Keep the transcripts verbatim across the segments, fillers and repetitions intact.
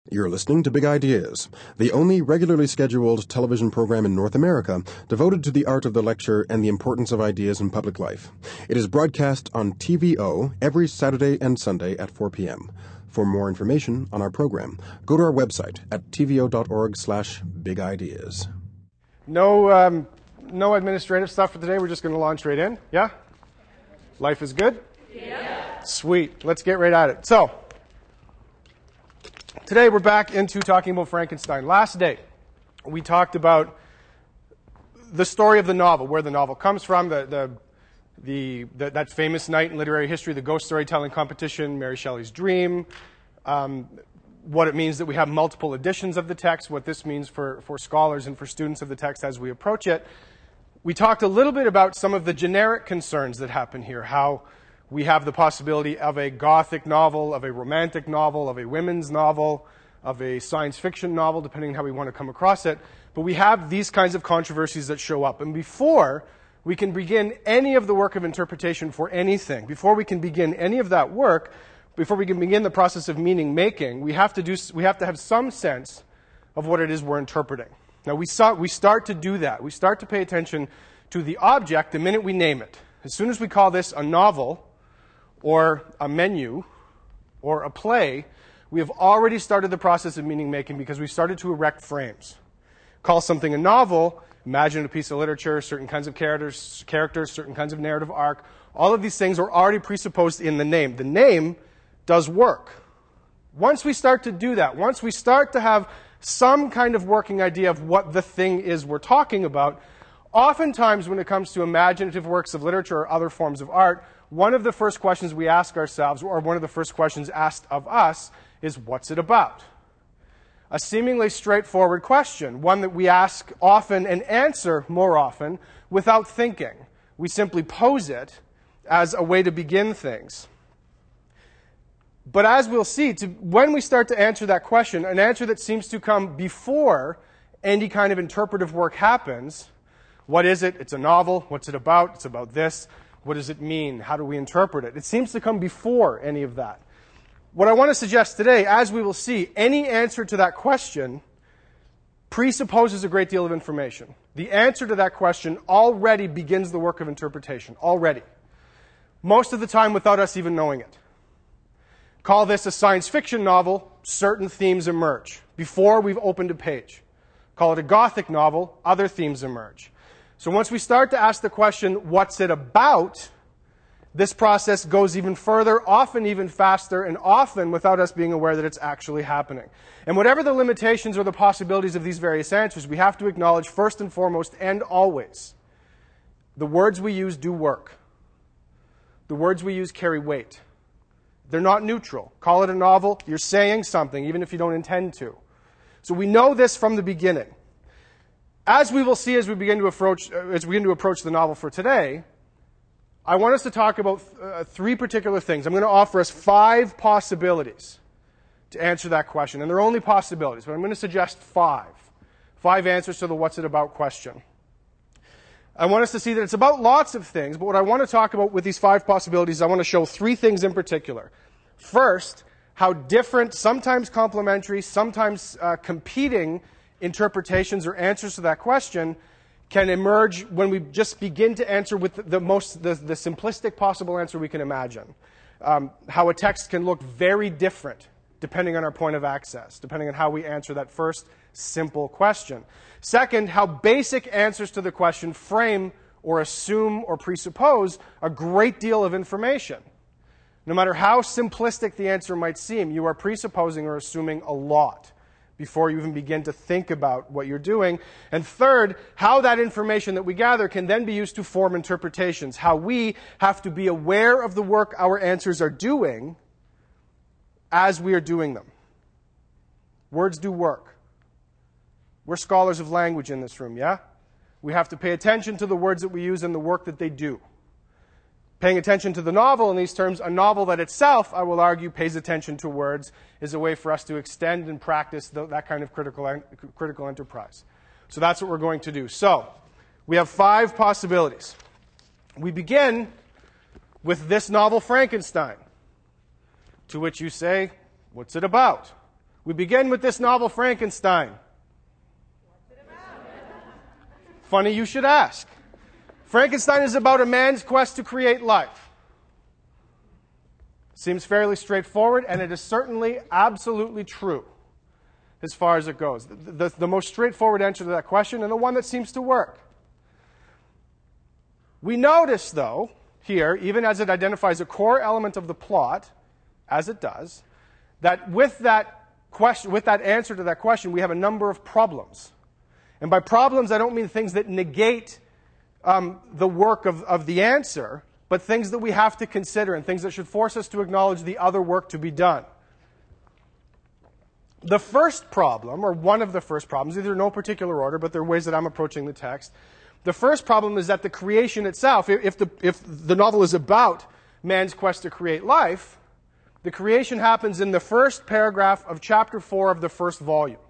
You're listening to Big Ideas, the only regularly scheduled television program in North America devoted to the art of the lecture and the importance of ideas in public life. It is broadcast on T V O every Saturday and Sunday at four p.m. For more information on our program, go to our website at tvo.org slash big ideas. No, um, no administrative stuff for today. We're just going to launch right in. Yeah? Life is good? Yeah. Sweet. Let's get right at it. So, today we're back into talking about Frankenstein. Last day, we talked about the story of the novel, where the novel comes from, the, the, the, the that famous night in literary history, the ghost storytelling competition, Mary Shelley's dream, um, what it means that we have multiple editions of the text, what this means for, for scholars and for students of the text as we approach it. We talked a little bit about some of the generic concerns that happen here, how we have the possibility of a Gothic novel, of a romantic novel, of a women's novel, of a science fiction novel, depending on how we want to come across it. But we have these kinds of controversies that show up. And before we can begin any of the work of interpretation for anything, before we can begin any of that work, before we can begin the process of meaning making, we have to do, we have to have some sense of what it is we're interpreting. Now, we, saw, we start to do that. We start to pay attention to the object the minute we name it. As soon as we call this a novel, or a menu, or a play, we have already started the process of meaning making because we started to erect frames. Call something a novel, imagine a piece of literature, certain kinds of characters, characters, certain kinds of narrative arc. All of these things are already presupposed in the name. The name does work. Once we start to do that, once we start to have some kind of working idea of what the thing is we're talking about, oftentimes when it comes to imaginative works of literature or other forms of art, one of the first questions we ask ourselves, or one of the first questions asked of us, is what's it about? A seemingly straightforward question, one that we ask often and answer more often without thinking. We simply pose it as a way to begin things. But as we'll see, to, when we start to answer that question, an answer that seems to come before any kind of interpretive work happens, what is it? It's a novel. What's it about? It's about this. What does it mean? How do we interpret it? It seems to come before any of that. What I want to suggest today, as we will see, any answer to that question presupposes a great deal of information. The answer to that question already begins the work of interpretation, already. Most of the time without us even knowing it. Call this a science fiction novel, certain themes emerge before we've opened a page. Call it a Gothic novel, other themes emerge. So once we start to ask the question, what's it about, this process goes even further, often even faster, and often without us being aware that it's actually happening. And whatever the limitations or the possibilities of these various answers, we have to acknowledge first and foremost and always, the words we use do work. The words we use carry weight. They're not neutral. Call it a novel, you're saying something, even if you don't intend to. So we know this from the beginning. As we will see as we begin to approach, as we begin to approach the novel for today, I want us to talk about uh, three particular things. I'm going to offer us five possibilities to answer that question. And they're only possibilities, but I'm going to suggest five. Five answers to the what's it about question. I want us to see that it's about lots of things, but what I want to talk about with these five possibilities, I want to show three things in particular. First, how different, sometimes complementary, sometimes uh, competing interpretations or answers to that question can emerge when we just begin to answer with the most, the, the simplistic possible answer we can imagine. Um, how a text can look very different depending on our point of access, depending on how we answer that first simple question. Second, how basic answers to the question frame or assume or presuppose a great deal of information. No matter how simplistic the answer might seem, you are presupposing or assuming a lot before you even begin to think about what you're doing. And third, how that information that we gather can then be used to form interpretations. How we have to be aware of the work our answers are doing as we are doing them. Words do work. We're scholars of language in this room, yeah? We have to pay attention to the words that we use and the work that they do. Paying attention to the novel in these terms, a novel that itself, I will argue, pays attention to words, is a way for us to extend and practice the, that kind of critical, critical enterprise. So that's what we're going to do. So, we have five possibilities. We begin with this novel, Frankenstein, to which you say, what's it about? We begin with this novel, Frankenstein. Funny you should ask. Frankenstein is about a man's quest to create life. Seems fairly straightforward, and it is certainly absolutely true as far as it goes. The, the, the most straightforward answer to that question, and the one that seems to work. We notice, though, here, even as it identifies a core element of the plot, as it does, that with that question, with that answer to that question, we have a number of problems. And by problems, I don't mean things that negate um, the work of, of the answer, but things that we have to consider and things that should force us to acknowledge the other work to be done. The first problem, or one of the first problems, either in no particular order, but there are ways that I'm approaching the text. The first problem is that the creation itself, if the, if the novel is about man's quest to create life, the creation happens in the first paragraph of chapter four of the first volume,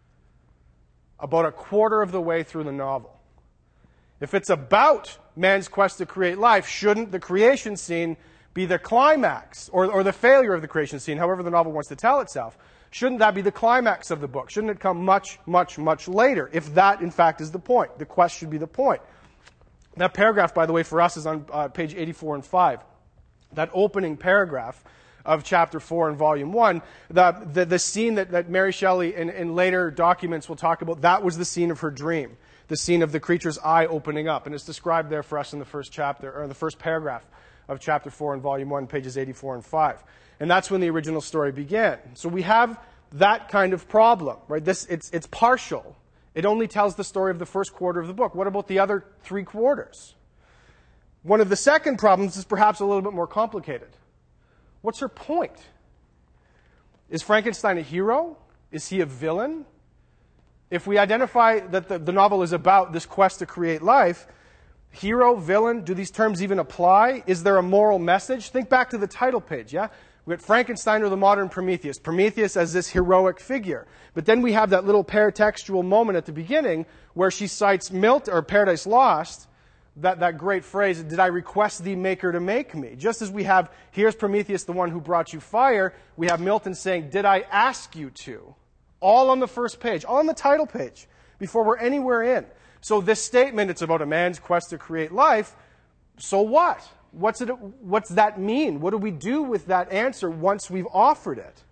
about a quarter of the way through the novel. If it's about man's quest to create life, shouldn't the creation scene be the climax, or, or the failure of the creation scene, however the novel wants to tell itself? Shouldn't that be the climax of the book? Shouldn't it come much, much, much later, if that, in fact, is the point? The quest should be the point. That paragraph, by the way, for us is on uh, page eighty-four and five. That opening paragraph of chapter four in volume one, the, the, the scene that, that Mary Shelley in, in later documents will talk about, that was the scene of her dream, the scene of the creature's eye opening up. And it's described there for us in the first chapter, or the first paragraph of chapter four in volume one, pages eighty-four and five. And that's when the original story began. So we have that kind of problem, right? This, it's, it's partial. It only tells the story of the first quarter of the book. What about the other three quarters? One of the second problems is perhaps a little bit more complicated. What's her point? Is Frankenstein a hero? Is he a villain? If we identify that the, the novel is about this quest to create life, hero, villain, do these terms even apply? Is there a moral message? Think back to the title page, yeah? We got Frankenstein or the modern Prometheus. Prometheus as this heroic figure. But then we have that little paratextual moment at the beginning where she cites Milton, or Paradise Lost, that, that great phrase, did I request thee maker to make me? Just as we have, here's Prometheus, the one who brought you fire, we have Milton saying, did I ask you to? All on the first page, all on the title page, before we're anywhere in. So this statement, it's about a man's quest to create life, so what? What's it, what's that mean? What do we do with that answer once we've offered it?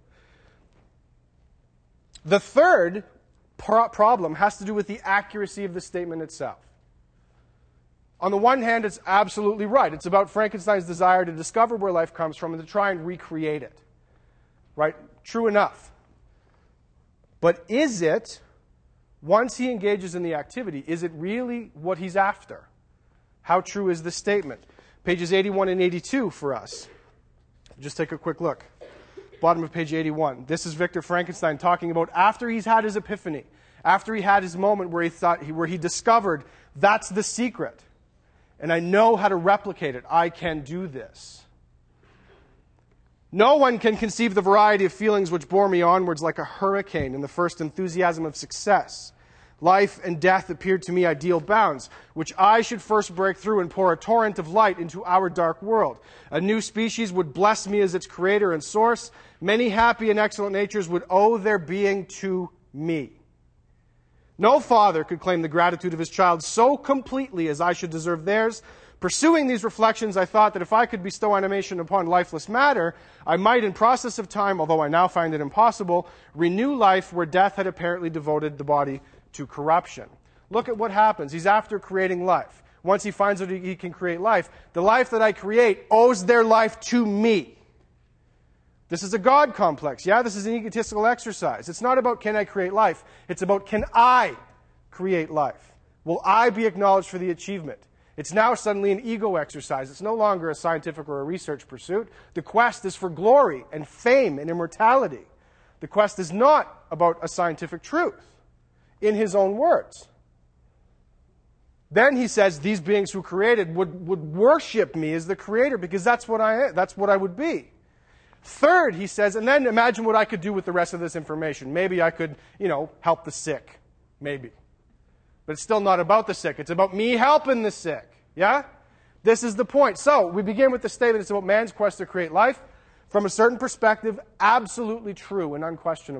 The third pro- problem has to do with the accuracy of the statement itself. On the one hand, it's absolutely right. It's about Frankenstein's desire to discover where life comes from and to try and recreate it. Right? True enough. But is it, once he engages in the activity, is it really what he's after? How true is this statement? Pages eighty-one and eighty-two for us. Just take a quick look. Bottom of page eighty-one. This is Victor Frankenstein talking about after he's had his epiphany, after he had his moment where he thought, where he discovered that's the secret. And I know how to replicate it. I can do this. No one can conceive the variety of feelings which bore me onwards like a hurricane in the first enthusiasm of success. Life and death appeared to me ideal bounds, which I should first break through and pour a torrent of light into our dark world. A new species would bless me as its creator and source. Many happy and excellent natures would owe their being to me. No father could claim the gratitude of his child so completely as I should deserve theirs. Pursuing these reflections, I thought that if I could bestow animation upon lifeless matter, I might, in process of time, although I now find it impossible, renew life where death had apparently devoted the body to corruption. Look at what happens. He's after creating life. Once he finds that he can create life, the life that I create owes their life to me. This is a God complex. Yeah, this is an egotistical exercise. It's not about can I create life. It's about can I create life? Will I be acknowledged for the achievement? It's now suddenly an ego exercise. It's no longer a scientific or a research pursuit. The quest is for glory and fame and immortality. The quest is not about a scientific truth, in his own words. Then he says these beings who created would, would worship me as the creator because that's what I am. That's what I would be. Third, he says, and then imagine what I could do with the rest of this information. Maybe I could, you know, help the sick. Maybe. But it's still not about the sick. It's about me helping the sick. Yeah? This is the point. So, we begin with the statement. It's about man's quest to create life. From a certain perspective, absolutely true and unquestionable.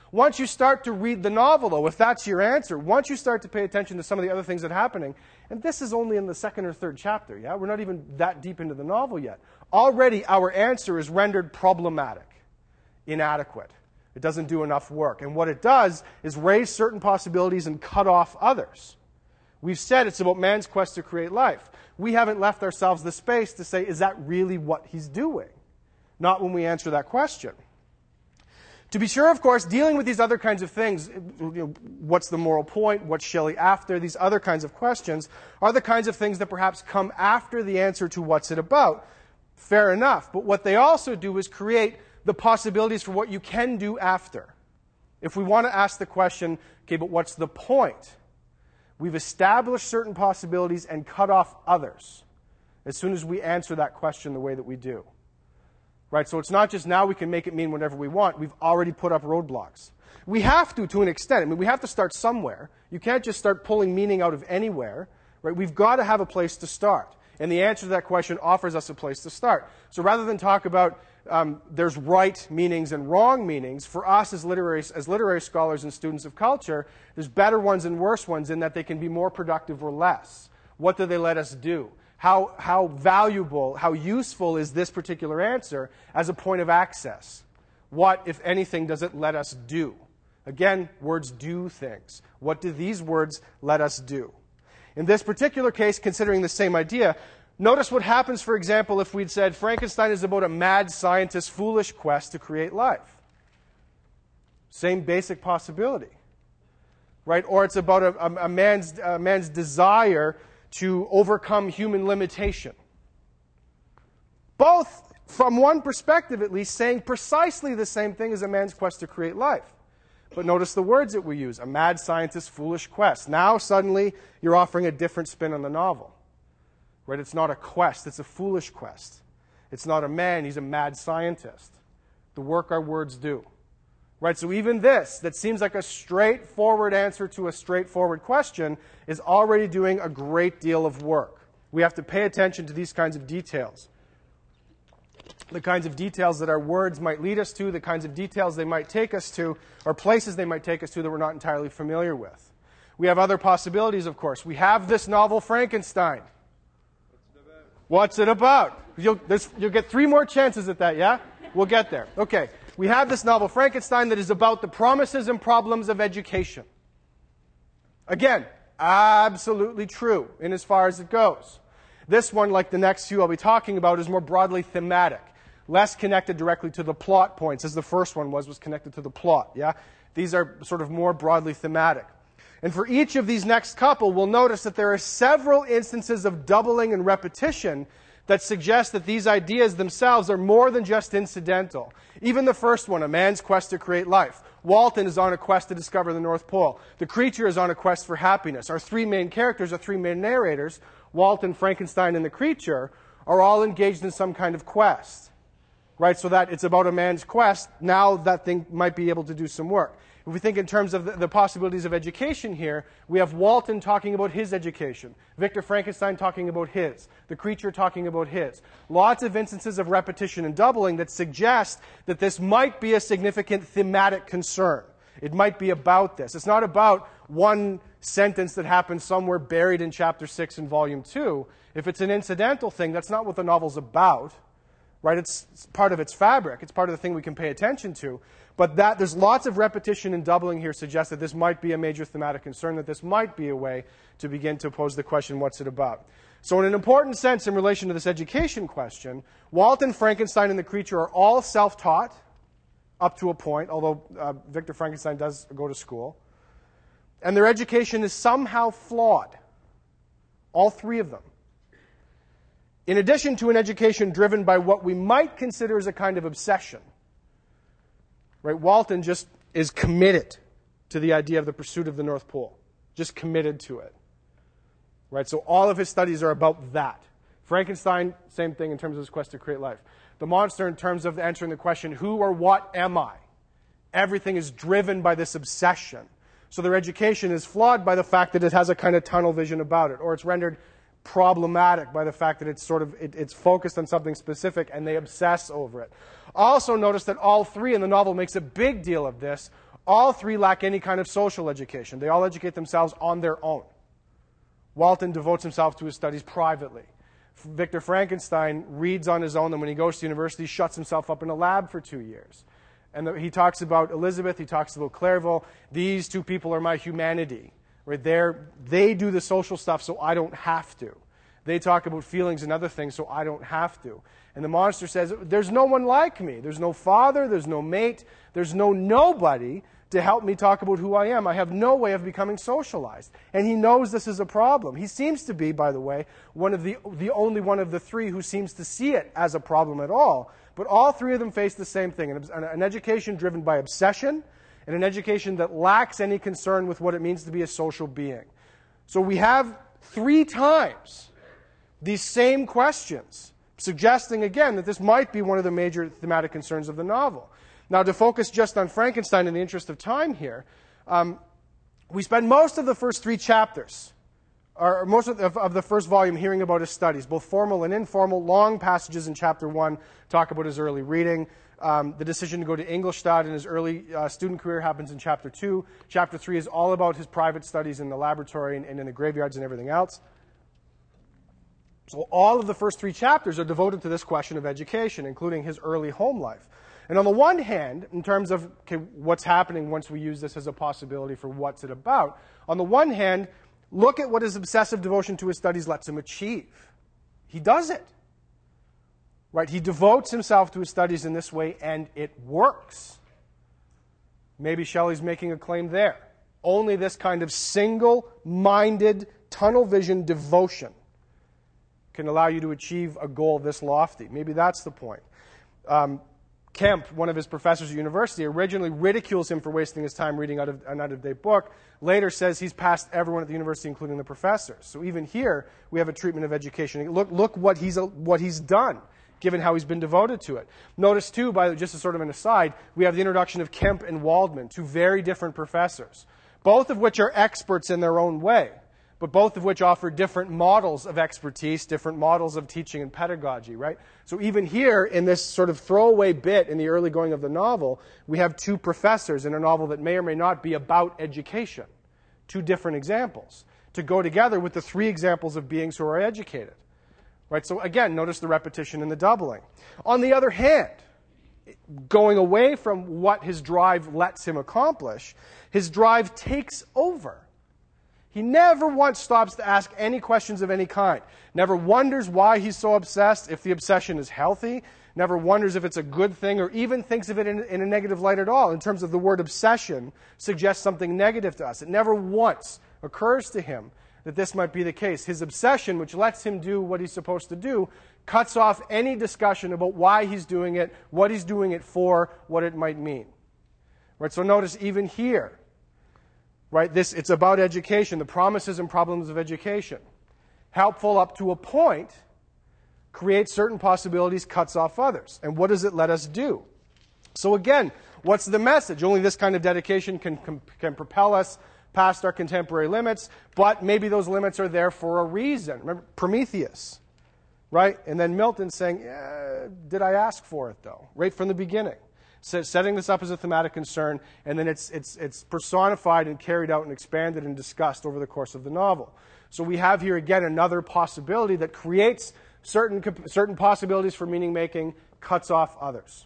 Once you start to read the novel, though, if that's your answer, once you start to pay attention to some of the other things that are happening, and this is only in the second or third chapter, yeah? We're not even that deep into the novel yet. Already our answer is rendered problematic, inadequate. It doesn't do enough work. And what it does is raise certain possibilities and cut off others. We've said it's about man's quest to create life. We haven't left ourselves the space to say, is that really what he's doing? Not when we answer that question. To be sure, of course, dealing with these other kinds of things, you know, what's the moral point, what's Shelley after, these other kinds of questions, are the kinds of things that perhaps come after the answer to what's it about. Fair enough. But what they also do is create the possibilities for what you can do after. If we want to ask the question, okay, but what's the point? We've established certain possibilities and cut off others as soon as we answer that question the way that we do. Right? So it's not just now we can make it mean whatever we want. We've already put up roadblocks. We have to, to an extent. I mean, we have to start somewhere. You can't just start pulling meaning out of anywhere. Right? We've got to have a place to start. And the answer to that question offers us a place to start. So rather than talk about um, there's right meanings and wrong meanings, for us as literary, as literary scholars and students of culture, there's better ones and worse ones in that they can be more productive or less. What do they let us do? How, how valuable, how useful is this particular answer as a point of access? What, if anything, does it let us do? Again, words do things. What do these words let us do? In this particular case, considering the same idea, notice what happens, for example, if we'd said Frankenstein is about a mad scientist's foolish quest to create life. Same basic possibility. Right? Or it's about a, a, a, man's, a man's desire to overcome human limitation. Both, from one perspective at least, saying precisely the same thing as a man's quest to create life. But notice the words that we use, a mad scientist's foolish quest. Now, suddenly, you're offering a different spin on the novel. Right? It's not a quest, it's a foolish quest. It's not a man, he's a mad scientist. The work our words do. Right? So even this, that seems like a straightforward answer to a straightforward question, is already doing a great deal of work. We have to pay attention to these kinds of details. The kinds of details that our words might lead us to, the kinds of details they might take us to, or places they might take us to that we're not entirely familiar with. We have other possibilities, of course. We have this novel, Frankenstein. What's it about? What's it about? You'll, you'll get three more chances at that, yeah? We'll get there. Okay. We have this novel, Frankenstein, that is about the promises and problems of education. Again, absolutely true in as far as it goes. This one, like the next few I'll be talking about, is more broadly thematic, less connected directly to the plot points, as the first one was, was connected to the plot. Yeah, these are sort of more broadly thematic. And for each of these next couple, we'll notice that there are several instances of doubling and repetition that suggest that these ideas themselves are more than just incidental. Even the first one, a man's quest to create life. Walton is on a quest to discover the North Pole. The creature is on a quest for happiness. Our three main characters, our three main narrators, Walton, Frankenstein, and the creature, are all engaged in some kind of quest. Right? So that it's about a man's quest. Now that thing might be able to do some work. If we think in terms of the, the possibilities of education here, we have Walton talking about his education, Victor Frankenstein talking about his, the creature talking about his. Lots of instances of repetition and doubling that suggest that this might be a significant thematic concern. It might be about this. It's not about one sentence that happens somewhere buried in chapter six in volume two. If it's an incidental thing, that's not what the novel's about. Right? It's part of its fabric. It's part of the thing we can pay attention to. But that there's lots of repetition and doubling here suggests that this might be a major thematic concern, that this might be a way to begin to pose the question, what's it about? So in an important sense in relation to this education question, Walton, Frankenstein, and the creature are all self-taught up to a point, although uh, Victor Frankenstein does go to school. And their education is somehow flawed. All three of them. In addition to an education driven by what we might consider as a kind of obsession. Right? Walton just is committed to the idea of the pursuit of the North Pole. Just committed to it. Right? So all of his studies are about that. Frankenstein, same thing in terms of his quest to create life. The monster in terms of answering the question, who or what am I? Everything is driven by this obsession. So their education is flawed by the fact that it has a kind of tunnel vision about it, or it's rendered problematic by the fact that it's sort of it, it's focused on something specific and they obsess over it. Also notice that all three in the novel makes a big deal of this, All three lack any kind of social education. They all educate themselves on their own. Walton devotes himself to his studies privately. Victor Frankenstein reads on his own, and when he goes to university, shuts himself up in a lab for two years. And the, he talks about Elizabeth, he talks about Clairvaux. These two people are my humanity. Right? They're, they do the social stuff, so I don't have to. They talk about feelings and other things, so I don't have to. And the monster says, there's no one like me. There's no father, there's no mate, there's no nobody to help me talk about who I am. I have no way of becoming socialized. And he knows this is a problem. He seems to be, by the way, one of the, the only one of the three who seems to see it as a problem at all. But all three of them face the same thing, an, an education driven by obsession, and an education that lacks any concern with what it means to be a social being. So we have three times these same questions, suggesting again that this might be one of the major thematic concerns of the novel. Now, to focus just on Frankenstein in the interest of time here, um, we spend most of the first three chapters, or most of the, of the first volume, hearing about his studies, both formal and informal. Long passages in chapter one talk about his early reading. Um, the decision to go to Ingolstadt in his early uh, student career happens in chapter two. Chapter three is all about his private studies in the laboratory and, and in the graveyards and everything else. So all of the first three chapters are devoted to this question of education, including his early home life. And on the one hand, in terms of okay, what's happening once we use this as a possibility for what's it about, on the one hand, look at what his obsessive devotion to his studies lets him achieve. He does it. Right? He devotes himself to his studies in this way, and it works. Maybe Shelley's making a claim there. Only this kind of single-minded, tunnel vision devotion can allow you to achieve a goal this lofty. Maybe that's the point. Um, Kemp, one of his professors at university, originally ridicules him for wasting his time reading out of an out-of-date book. Later says he's passed everyone at the university, including the professors. So even here, we have a treatment of education. Look, look what he's what he's done, given how he's been devoted to it. Notice, too, by just as sort of an aside, we have the introduction of Kemp and Waldman, two very different professors, both of which are experts in their own way, but both of which offer different models of expertise, different models of teaching and pedagogy, right? So even here, in this sort of throwaway bit in the early going of the novel, we have two professors in a novel that may or may not be about education. Two different examples to go together with the three examples of beings who are educated. Right? So again, notice the repetition and the doubling. On the other hand, going away from what his drive lets him accomplish, his drive takes over. He never once stops to ask any questions of any kind. Never wonders why he's so obsessed, if the obsession is healthy. Never wonders if it's a good thing, or even thinks of it in, in a negative light at all. In terms of the word obsession suggests something negative to us. It never once occurs to him that this might be the case. His obsession, which lets him do what he's supposed to do, cuts off any discussion about why he's doing it, what he's doing it for, what it might mean. Right? So notice even here, right, this it's about education, the promises and problems of education. Helpful up to a point, creates certain possibilities, cuts off others. And what does it let us do? So again, what's the message? Only this kind of dedication can, can, can propel us past our contemporary limits, but maybe those limits are there for a reason. Remember Prometheus, right? And then Milton saying, eh, did I ask for it, though? Right from the beginning. So setting this up as a thematic concern, and then it's, it's, it's personified and carried out and expanded and discussed over the course of the novel. So we have here, again, another possibility that creates certain, certain possibilities for meaning-making, cuts off others.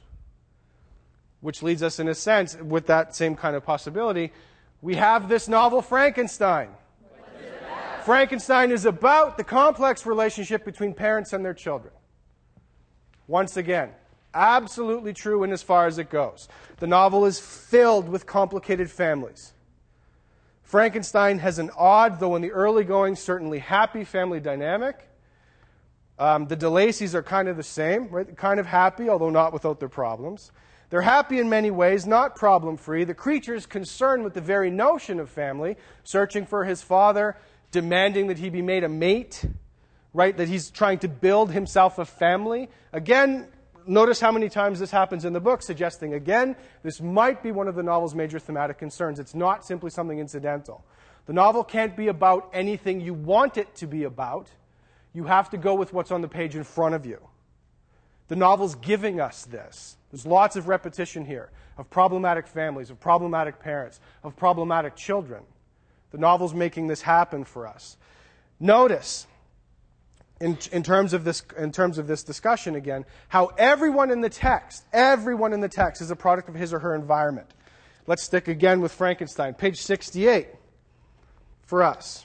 Which leads us, in a sense, with that same kind of possibility, we have this novel, Frankenstein. Frankenstein is about the complex relationship between parents and their children. Once again, absolutely true in as far as it goes. The novel is filled with complicated families. Frankenstein has an odd, though in the early going, certainly happy family dynamic. Um, the de Lacys are kind of the same, right? Kind of happy, although not without their problems. They're happy in many ways, not problem-free. The creature is concerned with the very notion of family, searching for his father, demanding that he be made a mate, right? That he's trying to build himself a family. Again, notice how many times this happens in the book, suggesting, again, this might be one of the novel's major thematic concerns. It's not simply something incidental. The novel can't be about anything you want it to be about. You have to go with what's on the page in front of you. The novel's giving us this. There's lots of repetition here of problematic families, of problematic parents, of problematic children. The novel's making this happen for us. Notice, in, in, terms of this, in terms of this discussion again, how everyone in the text, everyone in the text is a product of his or her environment. Let's stick again with Frankenstein. Page sixty-eight for us.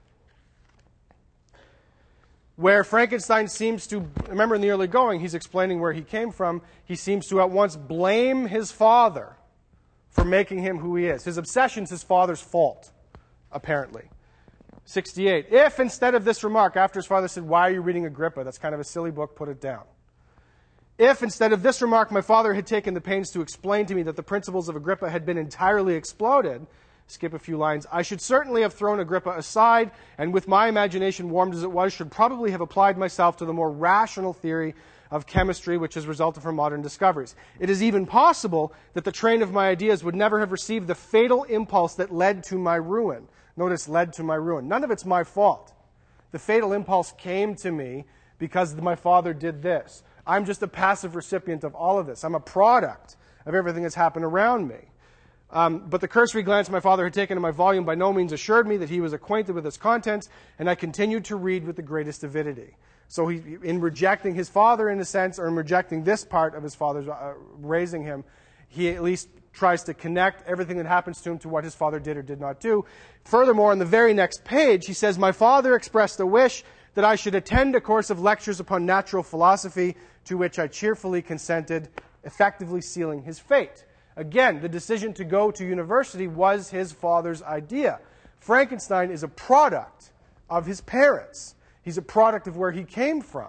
Where Frankenstein seems to, remember in the early going, he's explaining where he came from. He seems to at once blame his father for making him who he is. His obsession's his father's fault, apparently. sixty-eight. If instead of this remark, after his father said, "Why are you reading Agrippa? That's kind of a silly book, put it down." If instead of this remark, my father had taken the pains to explain to me that the principles of Agrippa had been entirely exploded, skip a few lines, I should certainly have thrown Agrippa aside, and with my imagination warmed as it was, should probably have applied myself to the more rational theory of chemistry which has resulted from modern discoveries. It is even possible that the train of my ideas would never have received the fatal impulse that led to my ruin. Notice, led to my ruin. None of it's my fault. The fatal impulse came to me because my father did this. I'm just a passive recipient of all of this. I'm a product of everything that's happened around me. Um, but the cursory glance my father had taken in my volume by no means assured me that he was acquainted with its contents, and I continued to read with the greatest avidity. So he, in rejecting his father, in a sense, or in rejecting this part of his father's uh, raising him, he at least tries to connect everything that happens to him to what his father did or did not do. Furthermore, on the very next page, he says, my father expressed a wish that I should attend a course of lectures upon natural philosophy, to which I cheerfully consented, effectively sealing his fate. Again, the decision to go to university was his father's idea. Frankenstein is a product of his parents. He's a product of where he came from.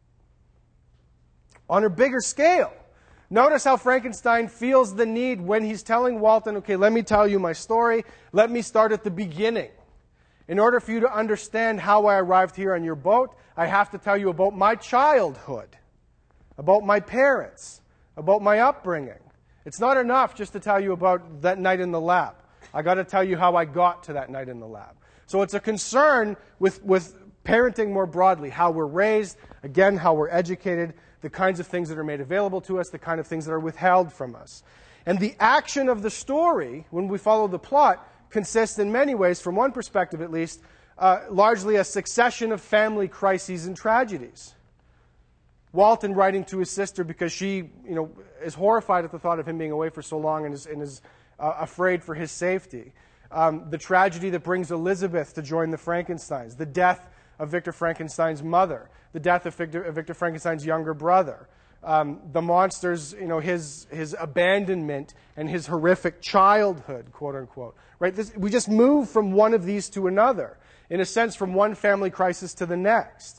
On a bigger scale, notice how Frankenstein feels the need when he's telling Walton, okay, let me tell you my story. Let me start at the beginning. In order for you to understand how I arrived here on your boat, I have to tell you about my childhood, about my parents, about my upbringing. It's not enough just to tell you about that night in the lab. I got to tell you how I got to that night in the lab. So it's a concern with, with parenting more broadly, how we're raised, again, how we're educated, the kinds of things that are made available to us, the kind of things that are withheld from us. And the action of the story, when we follow the plot, consists in many ways, from one perspective at least, uh, largely a succession of family crises and tragedies. Walton writing to his sister because she, you know, is horrified at the thought of him being away for so long and is, and is uh, afraid for his safety. Um, the tragedy that brings Elizabeth to join the Frankensteins. The death of Victor Frankenstein's mother. The death of Victor, of Victor Frankenstein's younger brother. Um, the monsters, you know, his his abandonment and his horrific childhood, quote unquote. Right? This, we just move from one of these to another. In a sense, from one family crisis to the next.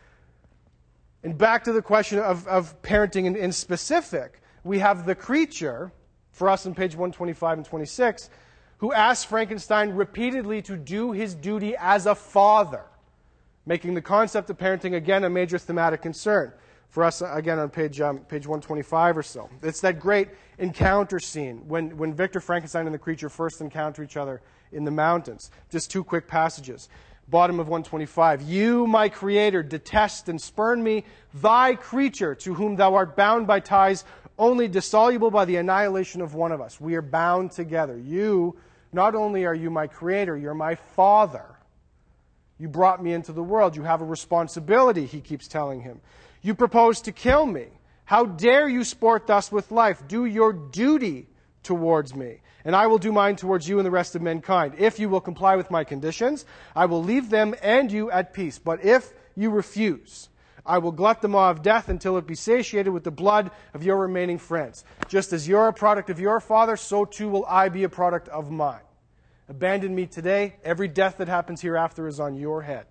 And back to the question of, of parenting in, in specific, we have the creature, for us on page one twenty-five and twenty-six, who asks Frankenstein repeatedly to do his duty as a father, making the concept of parenting, again, a major thematic concern. For us, again, on page um, page one twenty-five or so. It's that great encounter scene when, when Victor Frankenstein and the creature first encounter each other in the mountains. Just two quick passages. Bottom of one twenty-five. You, my creator, detest and spurn me, thy creature, to whom thou art bound by ties only dissoluble by the annihilation of one of us. We are bound together. You, not only are you my creator, you're my father. You brought me into the world. You have a responsibility, he keeps telling him. You propose to kill me. How dare you sport thus with life? Do your duty towards me, and I will do mine towards you and the rest of mankind. If you will comply with my conditions, I will leave them and you at peace. But if you refuse, I will glut the maw of death until it be satiated with the blood of your remaining friends. Just as you're a product of your father, so too will I be a product of mine. Abandon me today. Every death that happens hereafter is on your head.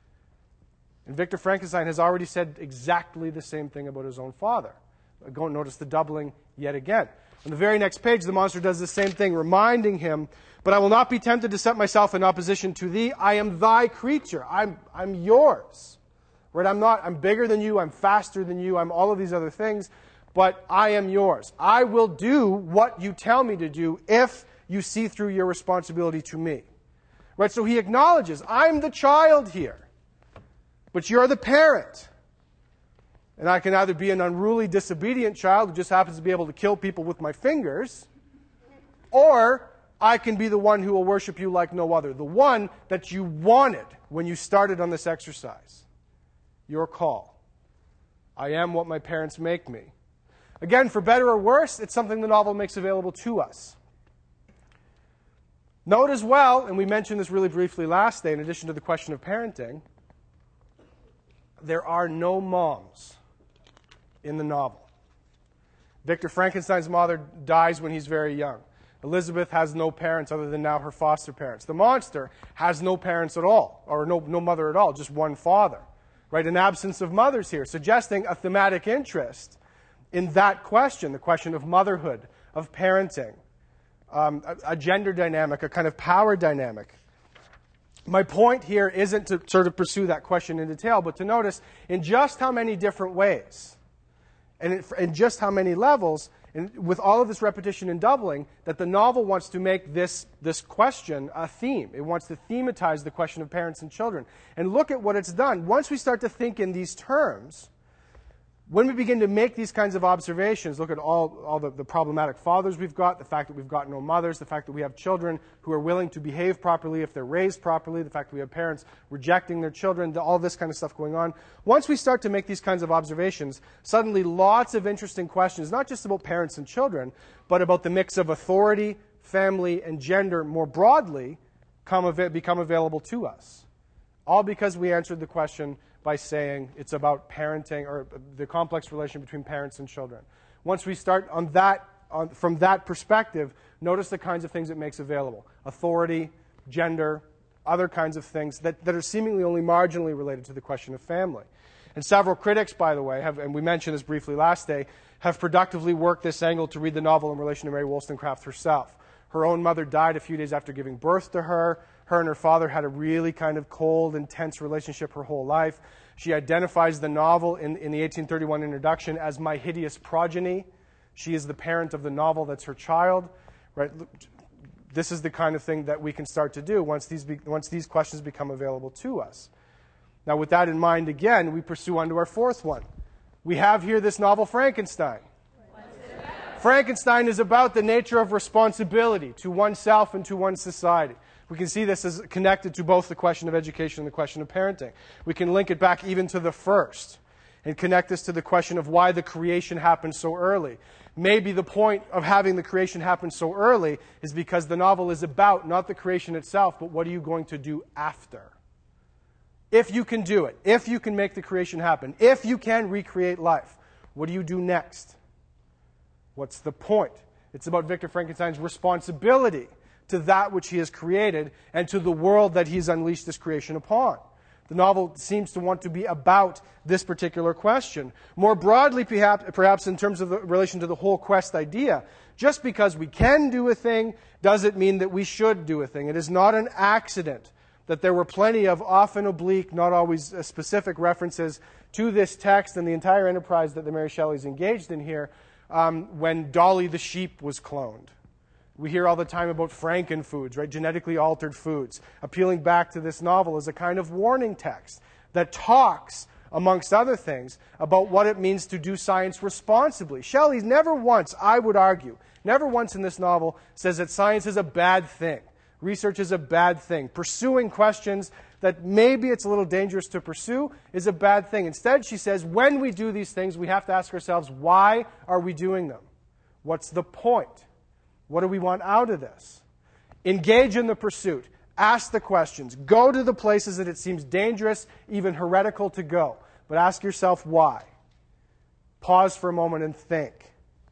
And Victor Frankenstein has already said exactly the same thing about his own father. Go and notice the doubling yet again. On the very next page, the monster does the same thing, reminding him, but I will not be tempted to set myself in opposition to thee. I am thy creature. I'm, I'm yours. Right? I'm not, I'm bigger than you. I'm faster than you. I'm all of these other things, but I am yours. I will do what you tell me to do if you see through your responsibility to me. Right? So he acknowledges, I'm the child here, but you're the parent. And I can either be an unruly, disobedient child who just happens to be able to kill people with my fingers, or I can be the one who will worship you like no other, the one that you wanted when you started on this exercise. Your call. I am what my parents make me. Again, for better or worse, it's something the novel makes available to us. Note as well, and we mentioned this really briefly last day, in addition to the question of parenting, there are no moms in the novel. Victor Frankenstein's mother dies when he's very young. Elizabeth has no parents other than now her foster parents. The monster has no parents at all, or no, no mother at all, just one father. Right? An absence of mothers here, suggesting a thematic interest in that question, the question of motherhood, of parenting, um, a, a gender dynamic, a kind of power dynamic. My point here isn't to sort of pursue that question in detail, but to notice in just how many different ways, and in just how many levels, and with all of this repetition and doubling, that the novel wants to make this, this question a theme. It wants to thematize the question of parents and children. And look at what it's done. Once we start to think in these terms, when we begin to make these kinds of observations, look at all, all the, the problematic fathers we've got, the fact that we've got no mothers, the fact that we have children who are willing to behave properly if they're raised properly, the fact that we have parents rejecting their children, all this kind of stuff going on. Once we start to make these kinds of observations, suddenly lots of interesting questions, not just about parents and children, but about the mix of authority, family, and gender more broadly come av- become available to us. All because we answered the question by saying it's about parenting, or the complex relation between parents and children. Once we start on that, on, from that perspective, notice the kinds of things it makes available. Authority, gender, other kinds of things that, that are seemingly only marginally related to the question of family. And several critics, by the way, have, and we mentioned this briefly last day, have productively worked this angle to read the novel in relation to Mary Wollstonecraft herself. Her own mother died a few days after giving birth to her. Her and her father had a really kind of cold, intense relationship her whole life. She identifies the novel in, in the eighteen thirty-one introduction as my hideous progeny. She is the parent of the novel that's her child. Right? This is the kind of thing that we can start to do once these, be, once these questions become available to us. Now, with that in mind, again, we pursue on to our fourth one. We have here this novel, Frankenstein. Frankenstein is about the nature of responsibility to oneself and to one's society. We can see this as connected to both the question of education and the question of parenting. We can link it back even to the first and connect this to the question of why the creation happened so early. Maybe the point of having the creation happen so early is because the novel is about not the creation itself, but what are you going to do after? If you can do it, if you can make the creation happen, if you can recreate life, what do you do next? What's the point? It's about Victor Frankenstein's responsibility to that which he has created and to the world that he's unleashed this creation upon. The novel seems to want to be about this particular question. More broadly, perhaps, perhaps in terms of the relation to the whole quest idea, just because we can do a thing doesn't mean that we should do a thing. It is not an accident that there were plenty of often oblique, not always specific references to this text and the entire enterprise that the Mary Shelley's engaged in here um, when Dolly the sheep was cloned. We hear all the time about frankenfoods, right? Genetically altered foods. Appealing back to this novel as a kind of warning text that talks, amongst other things, about what it means to do science responsibly. Shelley never once, I would argue, never once in this novel says that science is a bad thing. Research is a bad thing. Pursuing questions that maybe it's a little dangerous to pursue is a bad thing. Instead, she says, when we do these things, we have to ask ourselves, why are we doing them? What's the point? What do we want out of this? Engage in the pursuit. Ask the questions. Go to the places that it seems dangerous, even heretical to go. But ask yourself why. Pause for a moment and think.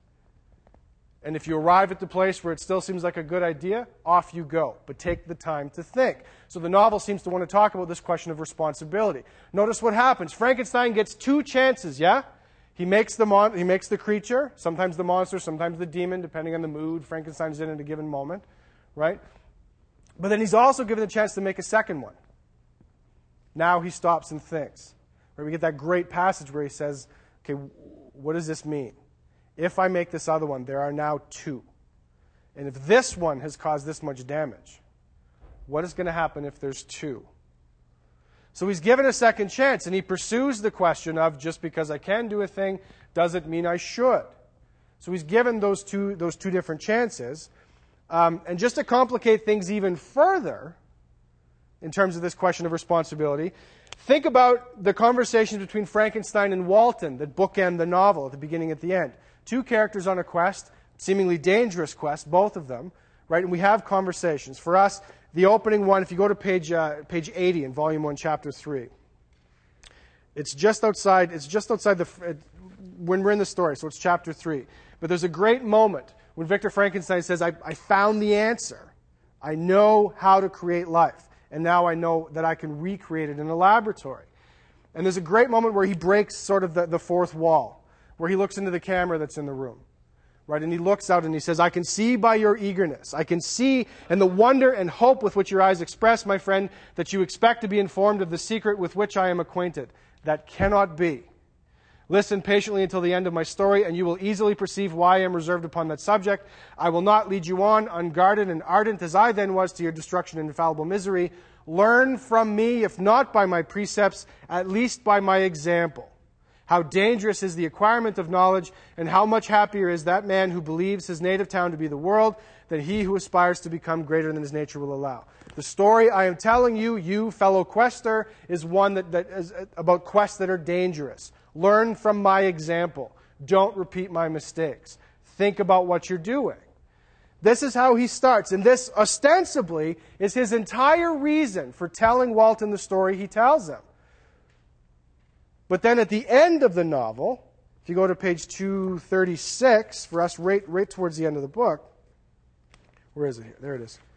And if you arrive at the place where it still seems like a good idea, off you go. But take the time to think. So the novel seems to want to talk about this question of responsibility. Notice what happens. Frankenstein gets two chances, yeah? He makes the mon- he makes the creature, sometimes the monster, sometimes the demon, depending on the mood Frankenstein's in at a given moment, right? But then he's also given the chance to make a second one. Now he stops and thinks. Right? We get that great passage where he says, okay, what does this mean? If I make this other one, there are now two. And if this one has caused this much damage, what is going to happen if there's two? So he's given a second chance, and he pursues the question of, just because I can do a thing, does it mean I should? So he's given those two, those two different chances. Um, and just to complicate things even further, in terms of this question of responsibility, think about the conversations between Frankenstein and Walton that bookend the novel at the beginning and at the end. Two characters on a quest, seemingly dangerous quest, both of them, right? And we have conversations. For us, the opening one, if you go to page uh, page eighty in Volume One, Chapter Three, it's just outside. It's just outside the uh, when we're in the story, so it's Chapter Three. But there's a great moment when Victor Frankenstein says, I, "I found the answer. I know how to create life, and now I know that I can recreate it in a laboratory." And there's a great moment where he breaks sort of the, the fourth wall, where he looks into the camera that's in the room. Right? And he looks out and he says, "I can see by your eagerness. I can see and the wonder and hope with which your eyes express, my friend, that you expect to be informed of the secret with which I am acquainted. That cannot be. Listen patiently until the end of my story, and you will easily perceive why I am reserved upon that subject. I will not lead you on, unguarded and ardent as I then was, to your destruction and infallible misery. Learn from me, if not by my precepts, at least by my example. How dangerous is the acquirement of knowledge, and how much happier is that man who believes his native town to be the world than he who aspires to become greater than his nature will allow." The story I am telling you, you fellow quester, is one that, that is about quests that are dangerous. Learn from my example. Don't repeat my mistakes. Think about what you're doing. This is how he starts, and this ostensibly is his entire reason for telling Walton the story he tells him. But then at the end of the novel, if you go to page two thirty-six, for us right, right towards the end of the book, where is it here? There it is.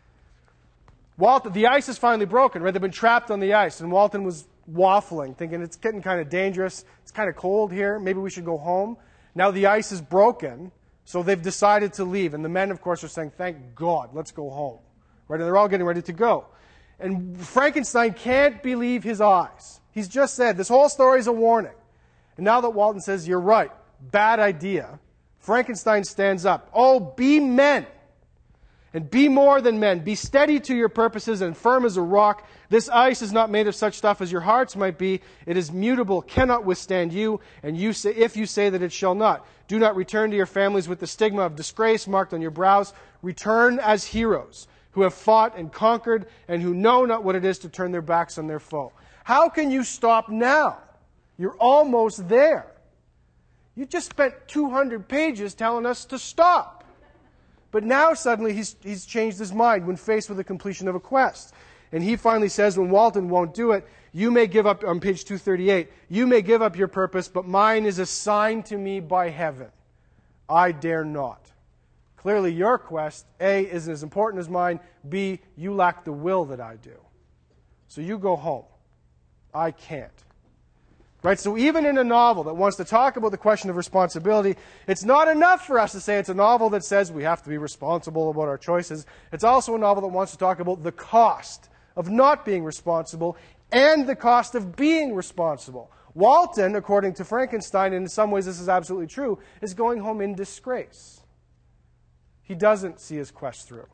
Walton, the ice is finally broken, right? They've been trapped on the ice, and Walton was waffling, thinking it's getting kind of dangerous. It's kind of cold here. Maybe we should go home. Now the ice is broken, so they've decided to leave. And the men, of course, are saying, "Thank God, let's go home." Right? And they're all getting ready to go. And Frankenstein can't believe his eyes. He's just said, this whole story is a warning. And now that Walton says, "You're right, bad idea," Frankenstein stands up. "Oh, be men, and be more than men. Be steady to your purposes and firm as a rock. This ice is not made of such stuff as your hearts might be. It is mutable, cannot withstand you, and you say, if you say that it shall not. Do not return to your families with the stigma of disgrace marked on your brows. Return as heroes who have fought and conquered and who know not what it is to turn their backs on their foe." How can you stop now? You're almost there. You just spent two hundred pages telling us to stop. But now suddenly he's, he's changed his mind when faced with the completion of a quest. And he finally says, when Walton won't do it, "You may give up," on page two thirty-eight, "you may give up your purpose, but mine is assigned to me by heaven. I dare not. Clearly your quest, A, isn't as important as mine, B, you lack the will that I do. So you go home. I can't." Right? So even in a novel that wants to talk about the question of responsibility, it's not enough for us to say it's a novel that says we have to be responsible about our choices. It's also a novel that wants to talk about the cost of not being responsible and the cost of being responsible. Walton, according to Frankenstein, and in some ways this is absolutely true, is going home in disgrace. He doesn't see his quest through.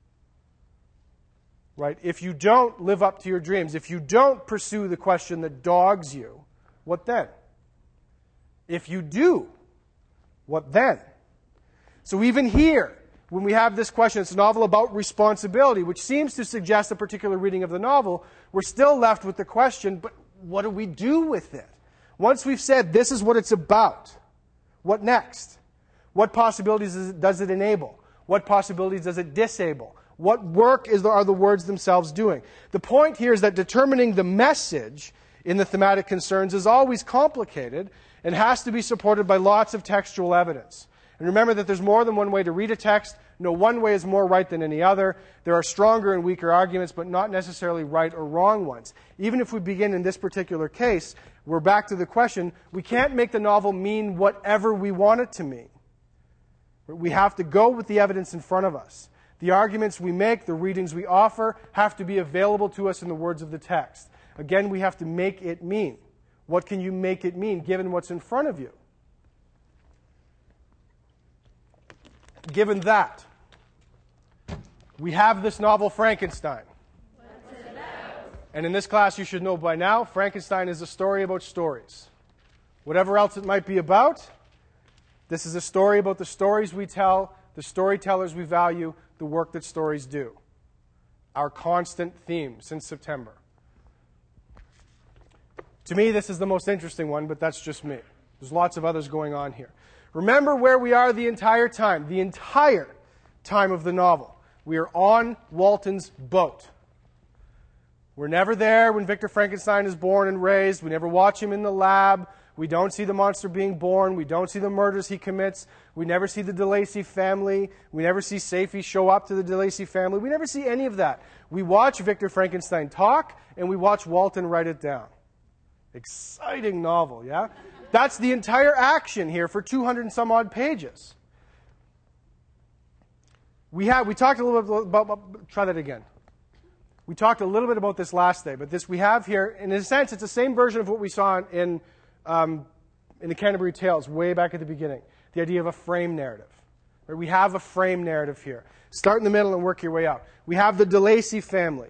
Right? If you don't live up to your dreams, if you don't pursue the question that dogs you, what then? If you do, what then? So even here, when we have this question, it's a novel about responsibility, which seems to suggest a particular reading of the novel, we're still left with the question, but what do we do with it? Once we've said this is what it's about, what next? What possibilities does it, does it enable? What possibilities does it disable? What work is the, are the words themselves doing? The point here is that determining the message in the thematic concerns is always complicated and has to be supported by lots of textual evidence. And remember that there's more than one way to read a text. No one way is more right than any other. There are stronger and weaker arguments, but not necessarily right or wrong ones. Even if we begin in this particular case, we're back to the question, we can't make the novel mean whatever we want it to mean. We have to go with the evidence in front of us. The arguments we make, the readings we offer, have to be available to us in the words of the text. Again, we have to make it mean. What can you make it mean, given what's in front of you? Given that, we have this novel, Frankenstein. What's it about? And in this class, you should know by now, Frankenstein is a story about stories. Whatever else it might be about, this is a story about the stories we tell, the storytellers we value, the work that stories do. Our constant theme since September. To me, this is the most interesting one, but that's just me. There's lots of others going on here. Remember where we are the entire time, the entire time of the novel. We are on Walton's boat. We're never there when Victor Frankenstein is born and raised. We never watch him in the lab. We don't see the monster being born. We don't see the murders he commits. We never see the DeLacy family. We never see Safey show up to the DeLacy family. We never see any of that. We watch Victor Frankenstein talk, and we watch Walton write it down. Exciting novel, yeah? That's the entire action here for two hundred and some odd pages. We have, we talked a little bit about, about, try that again. We talked a little bit about this last day, but this we have here, in a sense, it's the same version of what we saw in, um, in the Canterbury Tales way back at the beginning. The idea of a frame narrative. Right? We have a frame narrative here. Start in the middle and work your way out. We have the DeLacy family,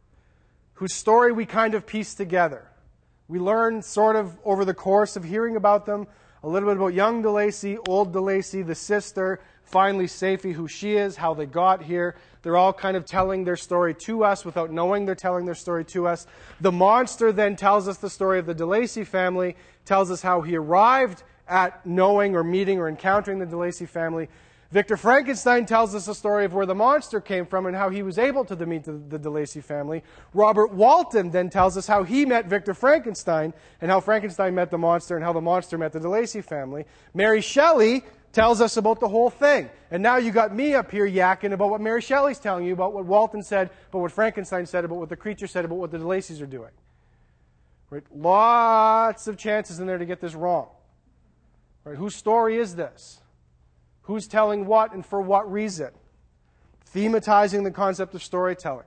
whose story we kind of piece together. We learn sort of over the course of hearing about them a little bit about young DeLacy, old DeLacy, the sister, finally Safey, who she is, how they got here. They're all kind of telling their story to us without knowing they're telling their story to us. The monster then tells us the story of the DeLacy family, tells us how he arrived at knowing or meeting or encountering the DeLacy family. Victor Frankenstein tells us the story of where the monster came from and how he was able to meet the, the DeLacy family. Robert Walton then tells us how he met Victor Frankenstein and how Frankenstein met the monster and how the monster met the DeLacy family. Mary Shelley tells us about the whole thing. And now you got me up here yakking about what Mary Shelley's telling you, about what Walton said, about what Frankenstein said, about what the creature said, about what the DeLacys are doing. Right? Lots of chances in there to get this wrong. Right? Whose story is this? Who's telling what and for what reason? Thematizing the concept of storytelling.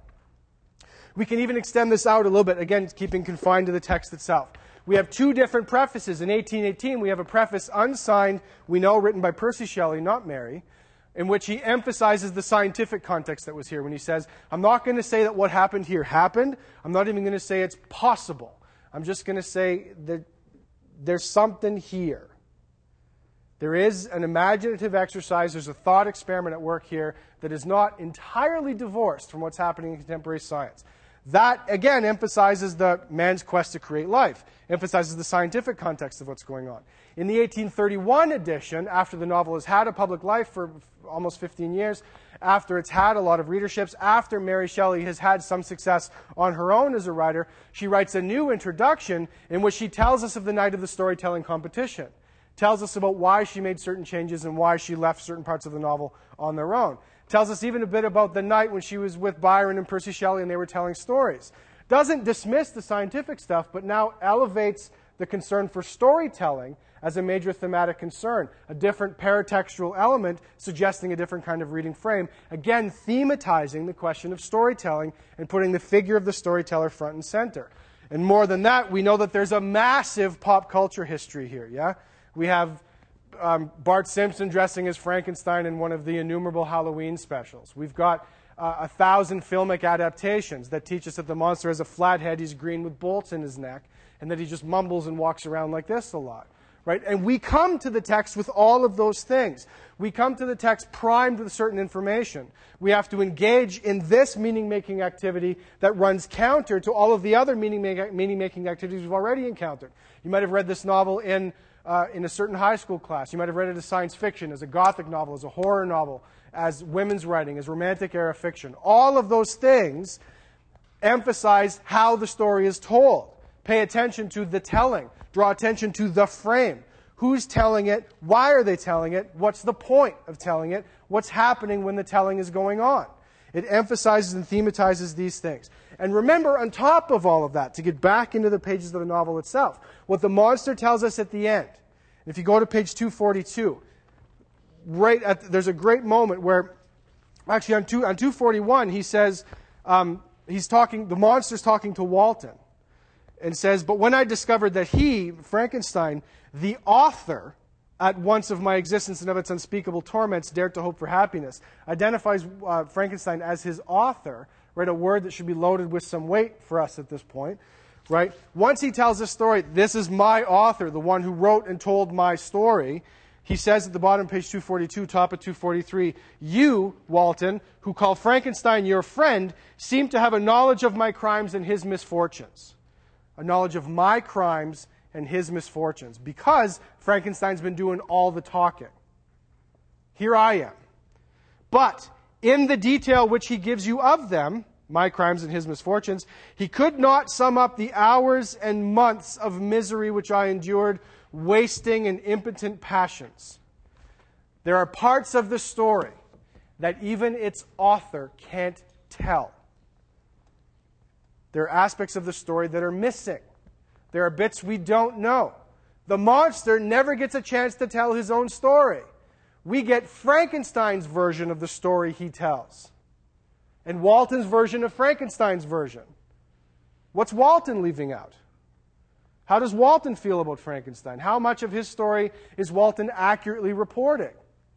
We can even extend this out a little bit, again, keeping confined to the text itself. We have two different prefaces. In eighteen eighteen, we have a preface unsigned, we know, written by Percy Shelley, not Mary, in which he emphasizes the scientific context that was here when he says, I'm not going to say that what happened here happened. I'm not even going to say it's possible. I'm just going to say that there's something here. There is an imaginative exercise, there's a thought experiment at work here that is not entirely divorced from what's happening in contemporary science. That, again, emphasizes the man's quest to create life, emphasizes the scientific context of what's going on. In the eighteen thirty-one edition, after the novel has had a public life for almost fifteen years, after it's had a lot of readerships, after Mary Shelley has had some success on her own as a writer, she writes a new introduction in which she tells us of the night of the storytelling competition. Tells us about why she made certain changes and why she left certain parts of the novel on their own. Tells us even a bit about the night when she was with Byron and Percy Shelley and they were telling stories. Doesn't dismiss the scientific stuff, but now elevates the concern for storytelling as a major thematic concern. A different paratextual element suggesting a different kind of reading frame. Again, thematizing the question of storytelling and putting the figure of the storyteller front and center. And more than that, we know that there's a massive pop culture history here, yeah? We have um, Bart Simpson dressing as Frankenstein in one of the innumerable Halloween specials. We've got uh, a thousand filmic adaptations that teach us that the monster has a flat head, he's green with bolts in his neck, and that he just mumbles and walks around like this a lot. Right? And we come to the text with all of those things. We come to the text primed with certain information. We have to engage in this meaning-making activity that runs counter to all of the other meaning-making activities we've already encountered. You might have read this novel in Uh, in a certain high school class. You might have read it as science fiction, as a gothic novel, as a horror novel, as women's writing, as romantic era fiction. All of those things emphasize how the story is told. Pay attention to the telling. Draw attention to the frame. Who's telling it? Why are they telling it? What's the point of telling it? What's happening when the telling is going on? It emphasizes and thematizes these things. And remember, on top of all of that, to get back into the pages of the novel itself, what the monster tells us at the end. If you go to page two forty-two, right at, there's a great moment where, actually on, two, on two forty-one, he says, um, he's talking, the monster's talking to Walton, and says, but when I discovered that he, Frankenstein, the author at once of my existence and of its unspeakable torments, dared to hope for happiness, identifies uh, Frankenstein as his author right? A word that should be loaded with some weight for us at this point, right? Once he tells this story, this is my author, the one who wrote and told my story. He says at the bottom of page two forty-two, top of two forty-three, you, Walton, who call Frankenstein your friend, seem to have a knowledge of my crimes and his misfortunes. A knowledge of my crimes and his misfortunes. Because Frankenstein's been doing all the talking. Here I am. But in the detail which he gives you of them, my crimes and his misfortunes, he could not sum up the hours and months of misery which I endured, wasting and impotent passions. There are parts of the story that even its author can't tell. There are aspects of the story that are missing. There are bits we don't know. The monster never gets a chance to tell his own story. We get Frankenstein's version of the story he tells. And Walton's version of Frankenstein's version. What's Walton leaving out? How does Walton feel about Frankenstein? How much of his story is Walton accurately reporting?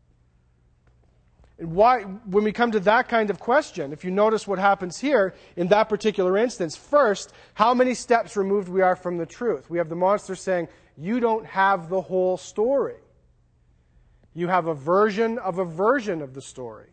And why, when we come to that kind of question, if you notice what happens here in that particular instance, first, how many steps removed we are from the truth. We have the monster saying, you don't have the whole story. You have a version of a version of the story.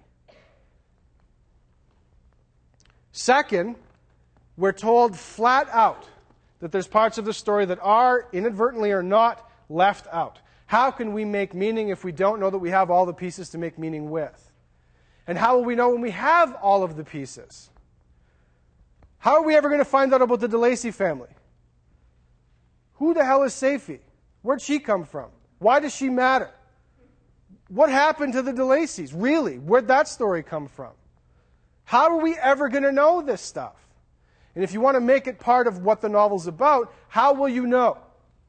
Second, we're told flat out that there's parts of the story that are, inadvertently or not, left out. How can we make meaning if we don't know that we have all the pieces to make meaning with? And how will we know when we have all of the pieces? How are we ever going to find out about the DeLacy family? Who the hell is Safie? Where'd she come from? Why does she matter? What happened to the DeLacys? Really? Where'd that story come from? How are we ever going to know this stuff? And if you want to make it part of what the novel's about, how will you know?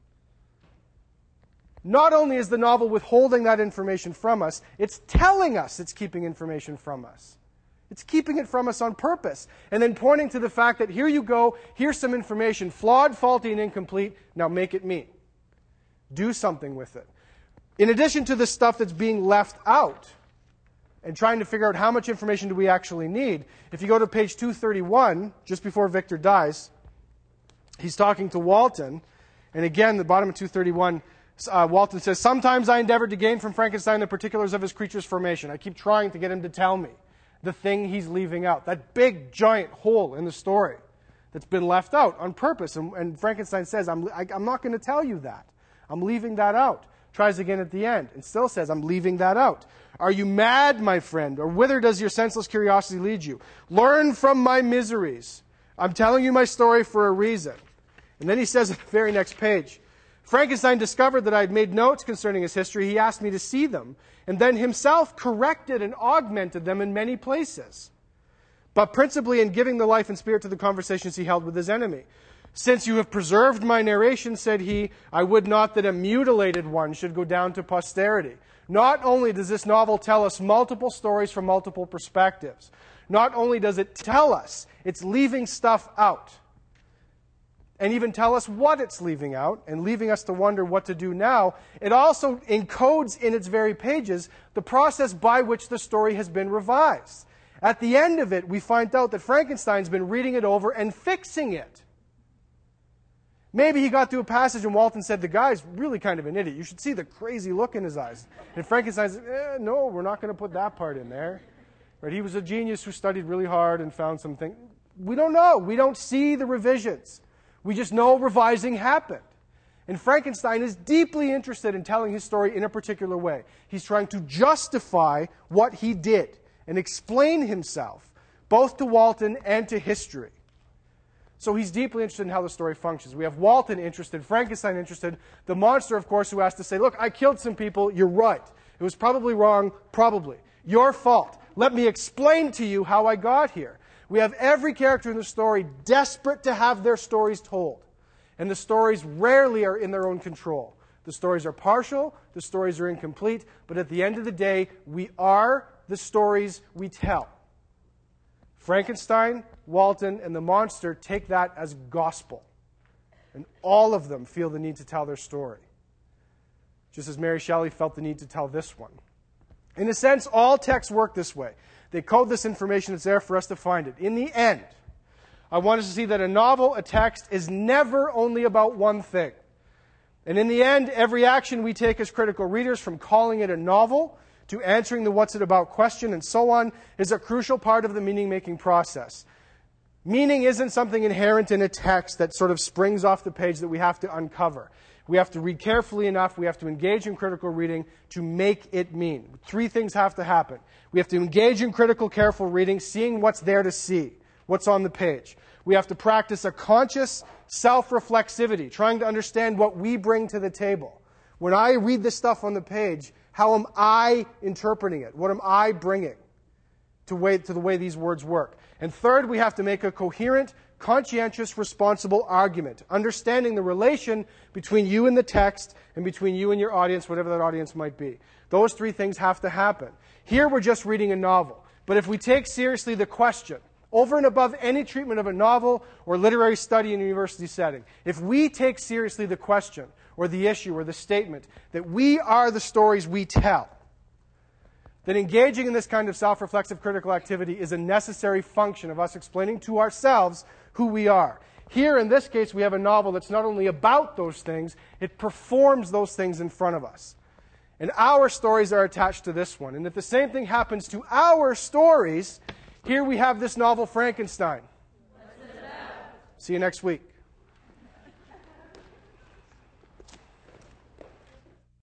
Not only is the novel withholding that information from us, it's telling us it's keeping information from us. It's keeping it from us on purpose. And then pointing to the fact that here you go, here's some information, flawed, faulty, and incomplete, now make it mean. Do something with it. In addition to the stuff that's being left out, and trying to figure out how much information do we actually need. If you go to page two thirty-one, just before Victor dies, he's talking to Walton. And again, the bottom of two thirty-one, uh, Walton says, sometimes I endeavored to gain from Frankenstein the particulars of his creature's formation. I keep trying to get him to tell me the thing he's leaving out. That big, giant hole in the story that's been left out on purpose. And, and Frankenstein says, I'm, I, I'm not going to tell you that. I'm leaving that out. Tries again at the end and still says, I'm leaving that out. Are you mad, my friend? Or whither does your senseless curiosity lead you? Learn from my miseries. I'm telling you my story for a reason. And then he says at the very next page, Frankenstein discovered that I had made notes concerning his history. He asked me to see them, and then himself corrected and augmented them in many places, but principally in giving the life and spirit to the conversations he held with his enemy. Since you have preserved my narration, said he, I would not that a mutilated one should go down to posterity. Not only does this novel tell us multiple stories from multiple perspectives, not only does it tell us, it's leaving stuff out, and even tell us what it's leaving out, and leaving us to wonder what to do now, it also encodes in its very pages the process by which the story has been revised. At the end of it, we find out that Frankenstein's been reading it over and fixing it. Maybe he got to a passage and Walton said, the guy's really kind of an idiot. You should see the crazy look in his eyes. And Frankenstein said, eh, no, we're not going to put that part in there. Right? He was a genius who studied really hard and found something. We don't know. We don't see the revisions. We just know revising happened. And Frankenstein is deeply interested in telling his story in a particular way. He's trying to justify what he did and explain himself, both to Walton and to history. So he's deeply interested in how the story functions. We have Walton interested, Frankenstein interested, the monster, of course, who has to say, look, I killed some people, you're right. It was probably wrong, probably. Your fault. Let me explain to you how I got here. We have every character in the story desperate to have their stories told. And the stories rarely are in their own control. The stories are partial, the stories are incomplete, but at the end of the day, we are the stories we tell. Frankenstein, Walton, and the monster take that as gospel. And all of them feel the need to tell their story. Just as Mary Shelley felt the need to tell this one. In a sense, all texts work this way. They code this information. It's there for us to find it. In the end, I want us to see that a novel, a text, is never only about one thing. And in the end, every action we take as critical readers, from calling it a novel to answering the what's it about question and so on, is a crucial part of the meaning-making process. Meaning isn't something inherent in a text that sort of springs off the page that we have to uncover. We have to read carefully enough. We have to engage in critical reading to make it mean. Three things have to happen. We have to engage in critical, careful reading, seeing what's there to see, what's on the page. We have to practice a conscious self-reflexivity, trying to understand what we bring to the table. When I read this stuff on the page, how am I interpreting it? What am I bringing to, way, to the way these words work? And third, we have to make a coherent, conscientious, responsible argument, understanding the relation between you and the text and between you and your audience, whatever that audience might be. Those three things have to happen. Here we're just reading a novel. But if we take seriously the question, over and above any treatment of a novel or literary study in a university setting, if we take seriously the question or the issue or the statement that we are the stories we tell, then engaging in this kind of self-reflexive critical activity is a necessary function of us explaining to ourselves who we are. Here, in this case, we have a novel that's not only about those things, it performs those things in front of us. And our stories are attached to this one. And if the same thing happens to our stories, here we have this novel, Frankenstein. See you next week.